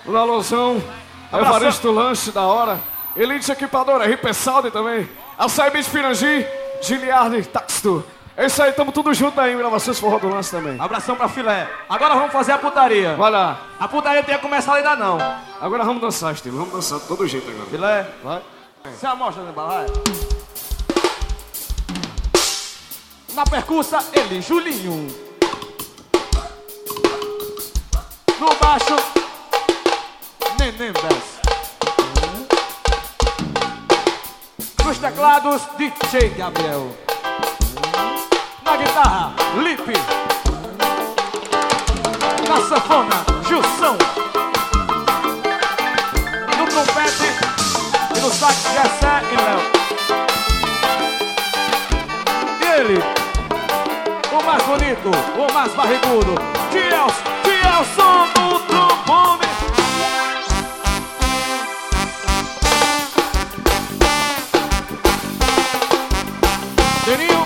O Alôzão, Evaristo Lanche, da hora. Elite Equipadora, RP Saudi também. Açaí Beach Pirangi, Giliardi, Taxto. É isso aí, tamo tudo junto aí em gravações Forró do Lance também. Abração pra filé. Agora vamos fazer a putaria. Vai lá. A putaria tem que começar ainda não. Agora vamos dançar, estilo. Vamos dançar de todo jeito agora. Filé. Vai. Você amostra, né, vai. Na percussa, ele, Julinho. No baixo, Neném Bess. Nos teclados, DJ Gabriel. Na guitarra, Lipe. Na sanfona, Gilson. No trompete e no sax, Jessé e Léo. E ele, o mais bonito, o mais barrigudo, Tielson do trombone. Geninho.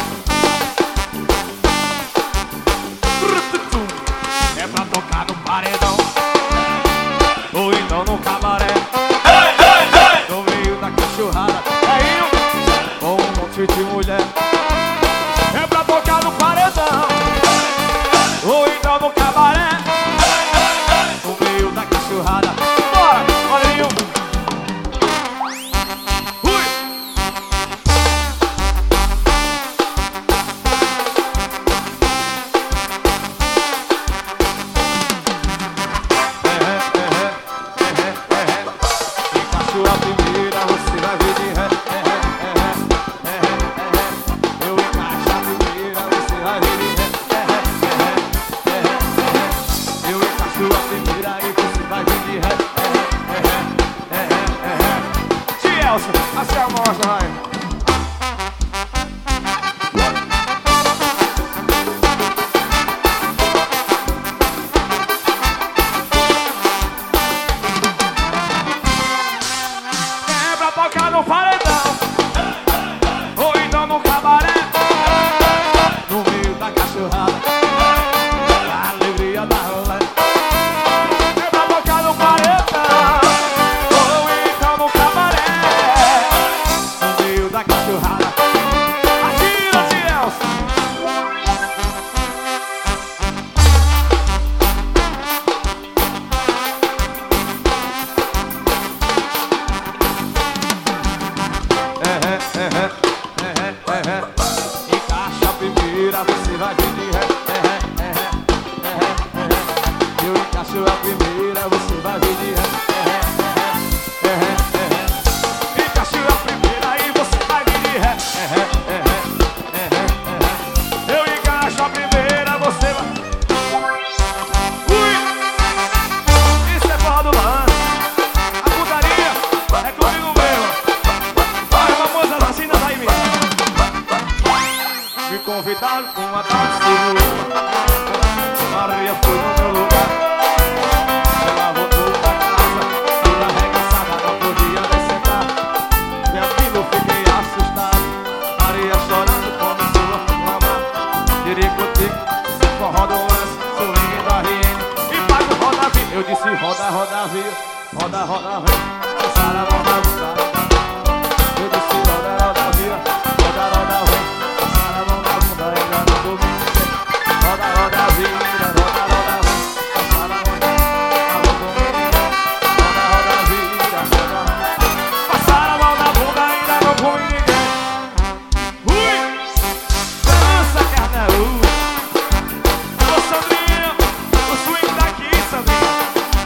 É pra tocar no paredão ou então no cabaré. No meio da cachorrada, é eu com um monte de mulher. É pra tocar no paredão ou então no cabaré. No meio da cachorrada. Bora, Marinho. A primeira você vai ver de ré. Eu encaixo a primeira, você vai ver de ré. Eu encaixo a primeira e você vai ver de ré. Tielson, assim a mostra, vai. Tocar no paredão ou então no cabaré. No meio da cachorrada, a alegria da rolê. É pra tocar no paredão ou então no cabaré. No meio da cachorrada. Atira, Tielson. Encaixa a primeira, você vai vir de ré. Eu encaixo a primeira, você vai vir de ré. Encaixo a primeira e você vai vir de ré. Eu encaixo a primeira, você vai. Ui! Isso é Forró do Lance. A putaria é comigo mesmo. Me convidaram com uma táxi. Maria foi no meu lugar. Ela voltou pra casa, toda arregaçada, não podia nem sentar. E aquilo eu fiquei assustado. Maria chorando, começou a reclamar. Dirico-tico, forró do lance, swing da RN. E faz o roda via. Eu disse roda, roda via. Roda, roda via. Sara, roda, roda. Eu disse roda, roda via. Roda, roda via. Roda, roda, vira, roda, roda, passar a mão, alô comigo. Roda, roda, vira, roda, passar a mão na bunda, ainda não comi ninguém. Ui, dança, Carnaú. Ô, Sandrinha, o swing daqui, Sandrinha.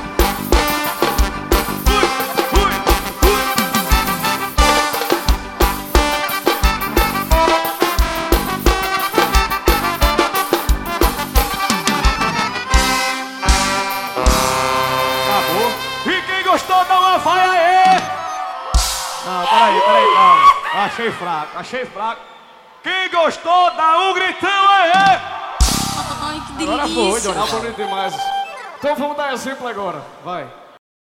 E quem gostou, dá uma faia aí! Não, peraí, calma. Achei fraco. Quem gostou, dá um gritão aí! Ai, que delícia! Agora foi, Johnny. Tá bonito demais. Então vamos dar exemplo agora, vai.